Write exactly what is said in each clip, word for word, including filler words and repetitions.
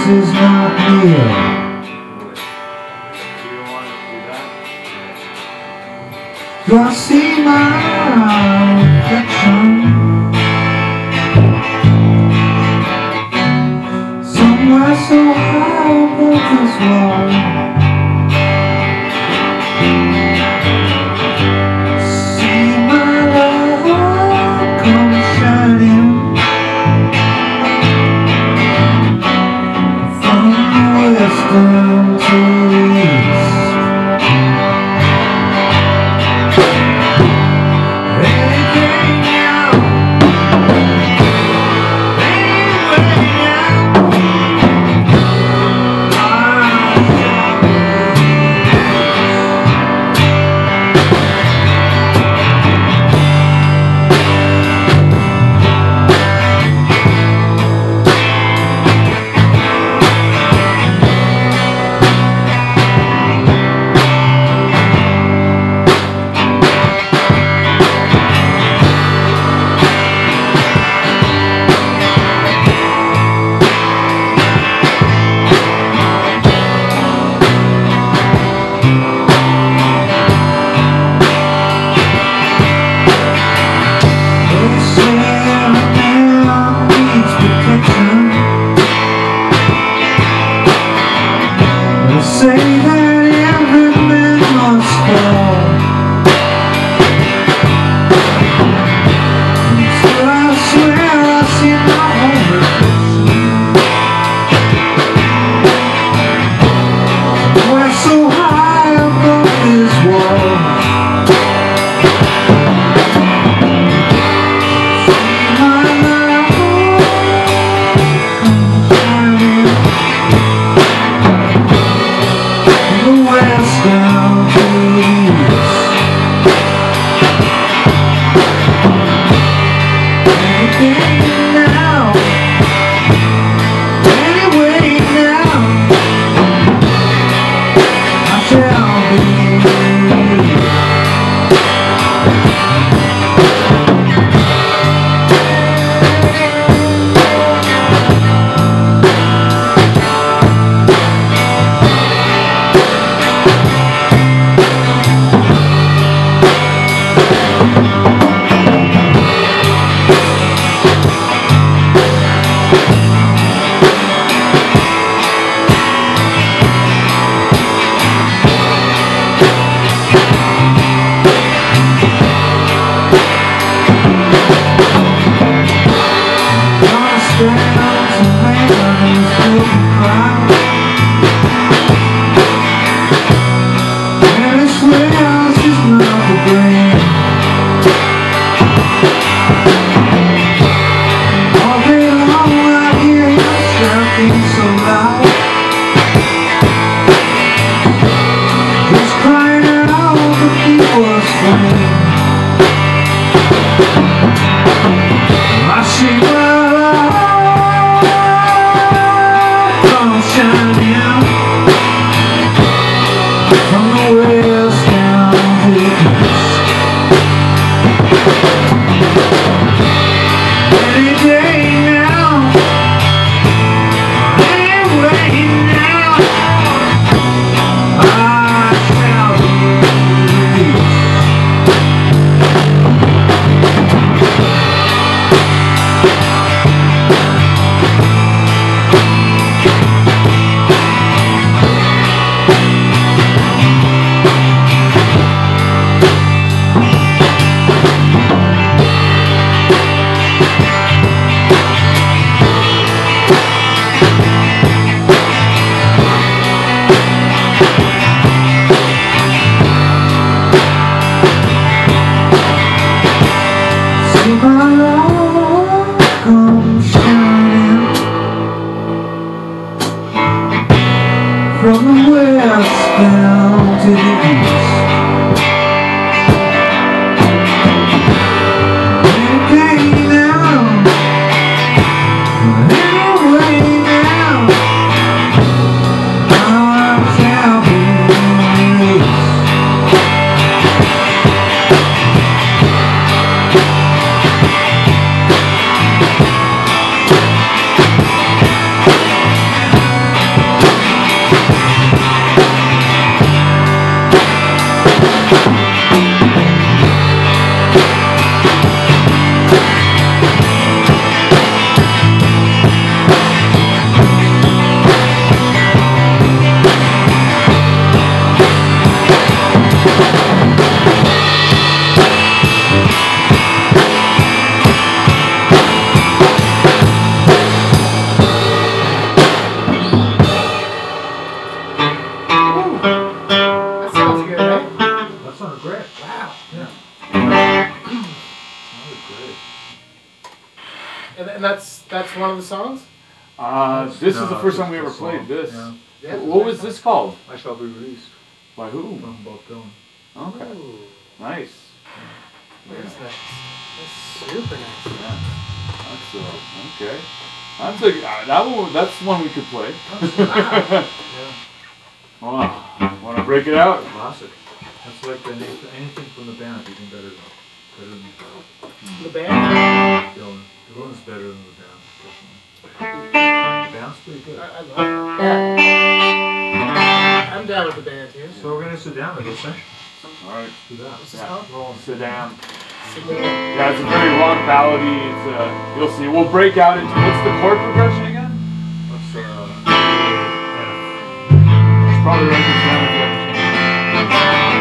this is not real. Do I see my reflection somewhere so high above this wall? See my love come shining from the western to the east. Hey. And, and that's that's one of the songs? Uh, this No, is the first it's time we a ever song, played this. yeah. Yeah. What was this called? I Shall Be Released By who? from Bob Dylan. Okay. Ooh, Nice. that's nice. That's super nice. Yeah. That's uh, okay. That's a uh, that one. That's one we could play. Wow. Yeah. Wow. Want to break it out? Classic. That's like any, anything from the band, even better than better than The band? Dylan. Dylan's better than the band, personally. The band's pretty good. I, I love it. Yeah. I'm down with the band too. So we're gonna sit down and go session. All right. Let's do that. What's this Yeah. called? We're all Sit down. Signal. Yeah, it's a very long ballady. It's uh, you'll see. We'll break out into what's the chord progression again? Let's uh. It's probably right this down if you have a chance.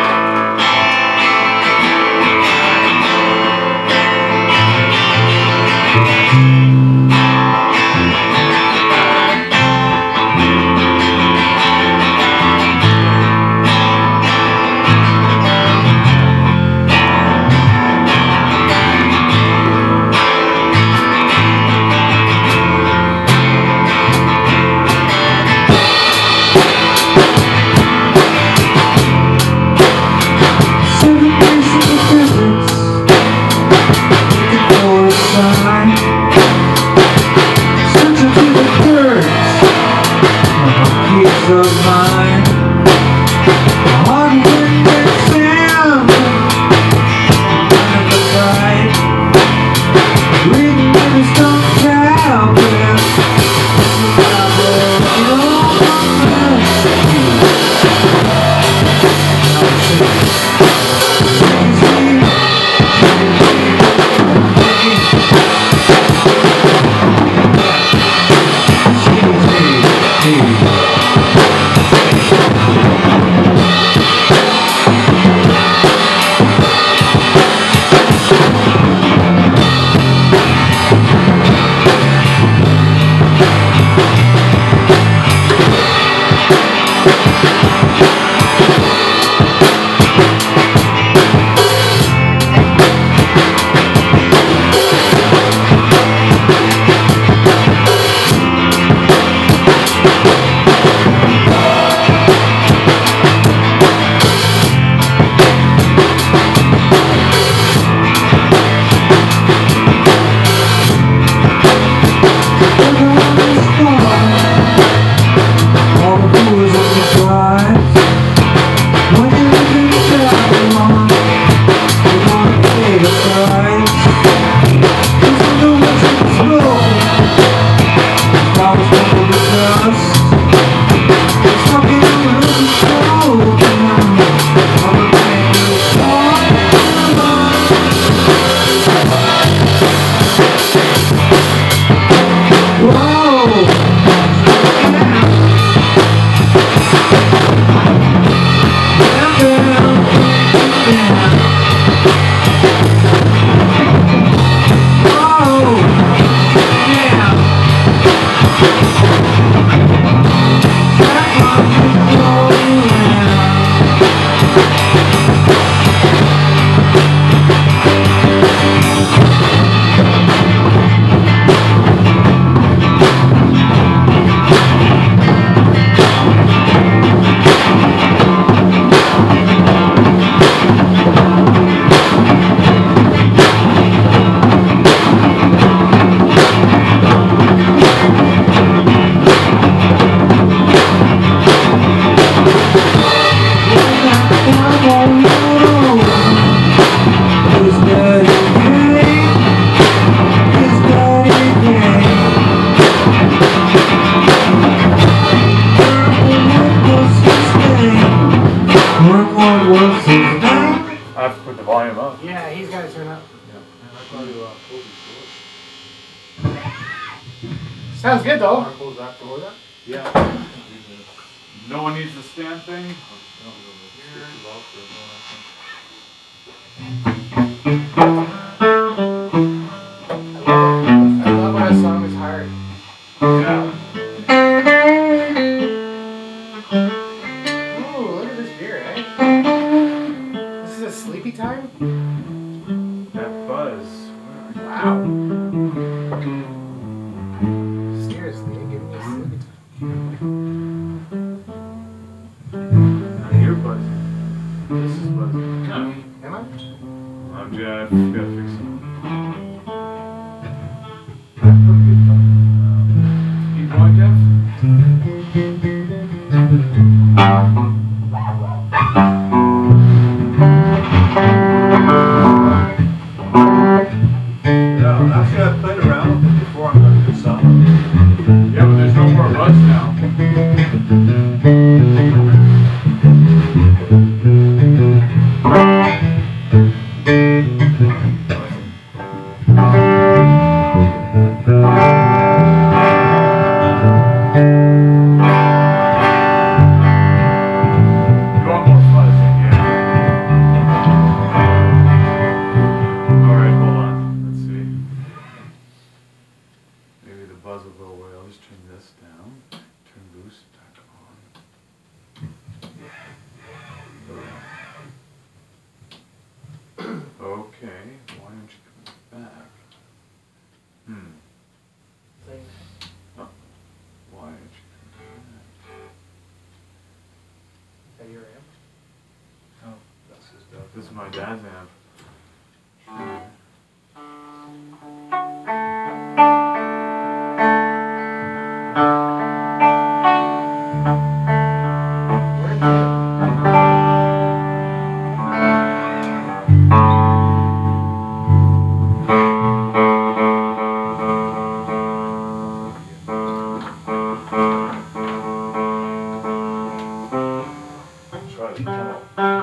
Of mine, hard wind and sand, under the light, reading in the stone cabin, I have to put the volume up. Yeah, he's got to turn up. Yeah. And I thought you uh, Kobe Short. Sounds good though. Marco was that before that? Yeah. No one needs the stand thing. No, no, no. It's too loud for everyone, I think. I love when a song is hard. Yeah. Ooh, look at this beer, eh? This is a sleepy time? That buzz. Wow. gotta fix it. Keep going, Jeff? Yeah, actually I played around with it before and got a good sound. Yeah, but there's no more ruts now. You want more fuzz, yeah. Alright, hold on. Let's see. Maybe the buzz will go away. I'll just turn this down. Turn boost back on. Okay, why aren't you coming back? Hmm. Oh, why aren't you coming back? Is that your amp? Oh, that's his dad. This is my dad's amp. Where's it? Try the tunnel.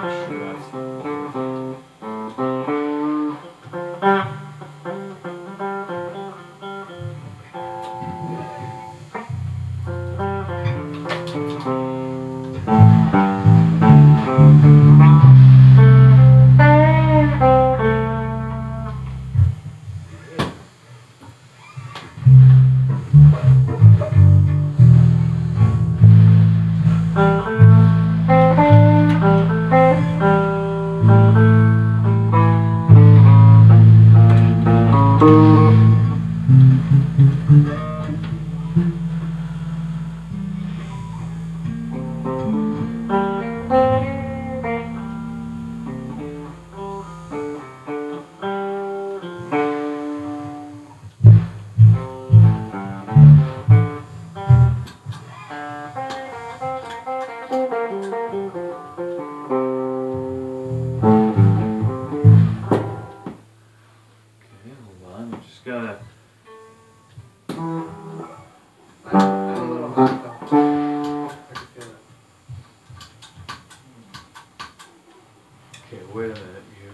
Okay, hold on. I just gotta. It's a little hot though. I can feel it. Okay, wait a minute, you.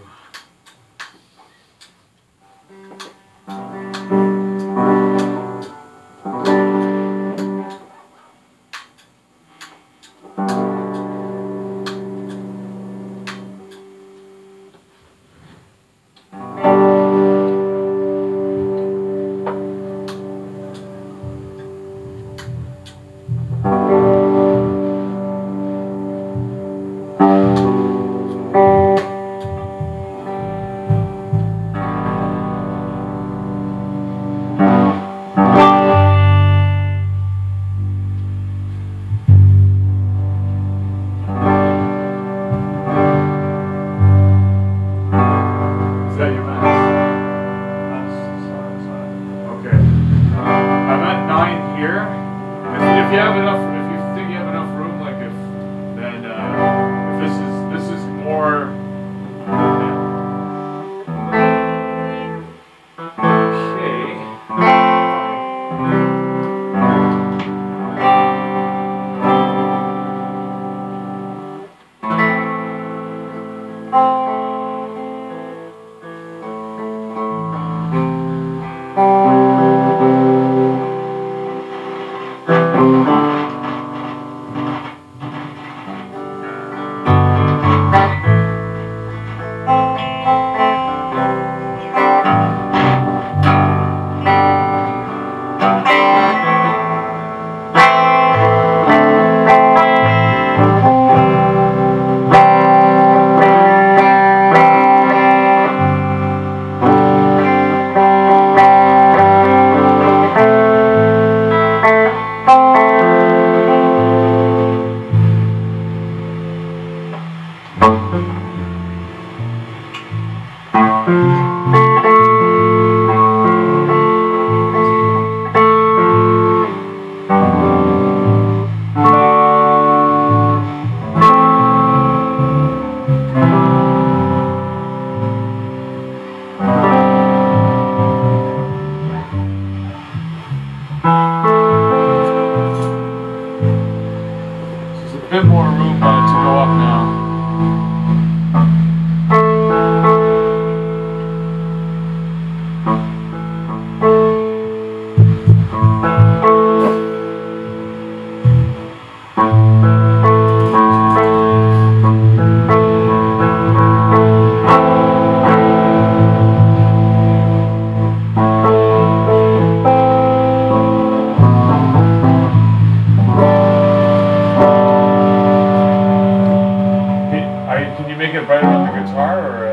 Can you make it brighter on the guitar, or uh,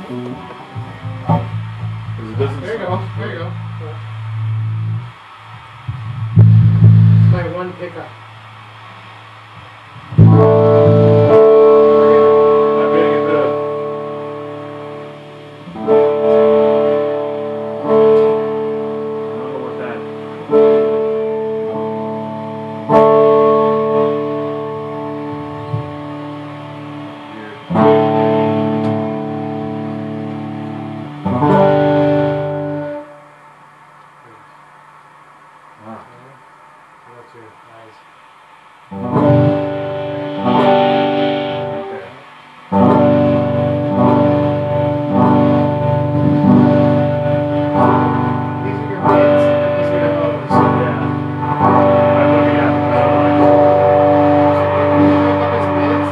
'cause it doesn't. There you go. There you go. It's my one pickup. I'm getting a bit of. I don't know what that. That's your eyes. These are your mids, and these are your lows. Yeah. I'm looking at the You pick up his mids.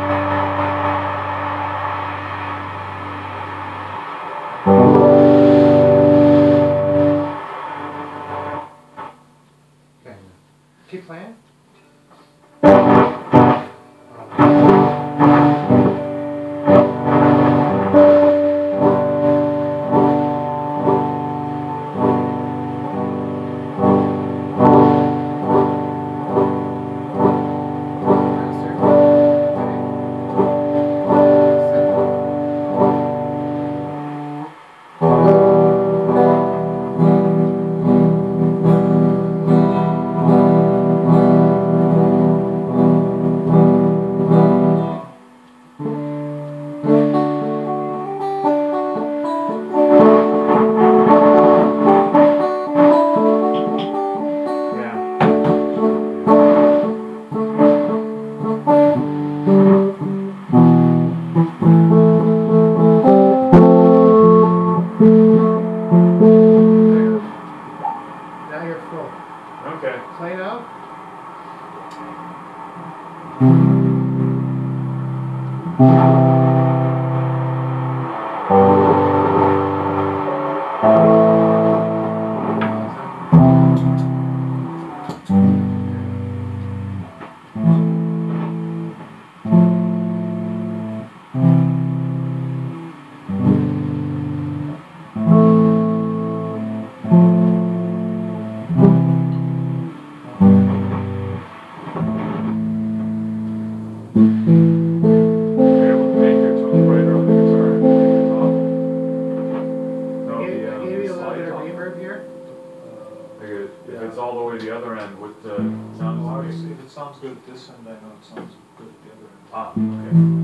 Okay. Keep playing. Now you're full. Okay. Play now. You're able to make your tone brighter on the guitar. No, Maybe, the, uh, maybe the a little slide bit of top. reverb here. Like it- if it's all the way to the other end, what uh, sound Well, is it obviously, making? if it sounds good at this end, I know it sounds good at the other end. Ah, okay.